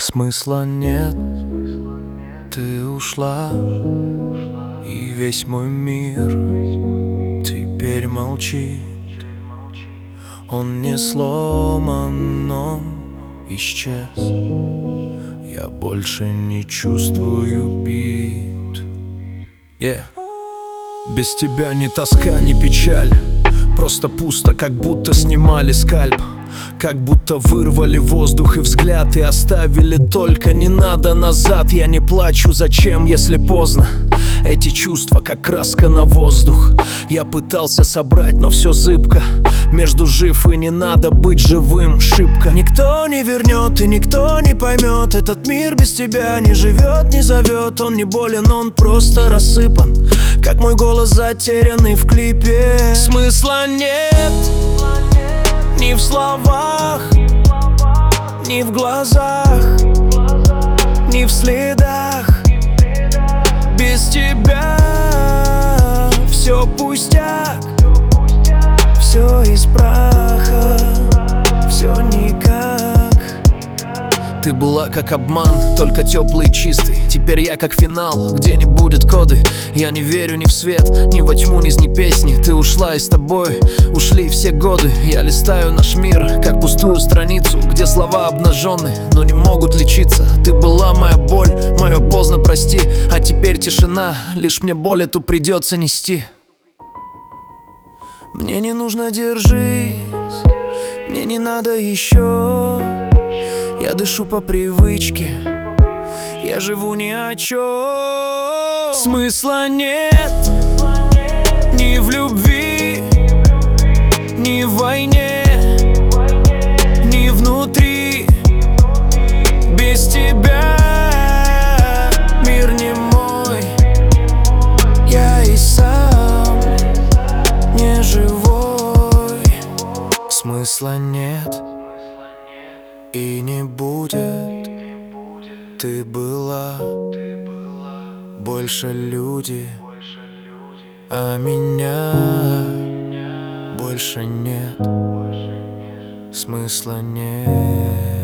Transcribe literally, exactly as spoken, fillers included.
Смысла нет, ты ушла, и весь мой мир теперь молчит. Он не сломан, он исчез. Я больше не чувствую бит. yeah. Без тебя ни тоска, ни печаль, просто пусто, как будто снимали скальп. Как будто вырвали воздух и взгляд и оставили только не надо назад. Я не плачу, зачем, если поздно? Эти чувства, как краска на воздух. Я пытался собрать, но все зыбко. Между жив и не надо быть живым шибко. Никто не вернет и никто не поймет. Этот мир без тебя не живет, не зовет. Он не болен, он просто рассыпан, как мой голос, затерянный в клипе. Смысла нет ни в словах, ни в глазах, ни в следах. Без тебя все пустяк, все из праха, все никак. Ты была как обман, только теплый и чистый. Теперь я как финал, где не будет коды. Я не верю ни в свет, ни во тьму, ни ни песни. Ты ушла, и с тобой ушли все годы. Я листаю наш мир, как пустую страницу, где слова обнажены, но не могут лечиться. Ты была моя боль, мое поздно прости. А теперь тишина, лишь мне боль эту придется нести. Мне не нужно держись, мне не надо еще. Я дышу по привычке, я живу ни о чем. Смысла нет ни в любви, ни в войне, ни внутри. Без тебя мир не мой, я и сам не живой. Смысла нет и не будет. Ты была больше люди, а меня больше нет. Смысла нет.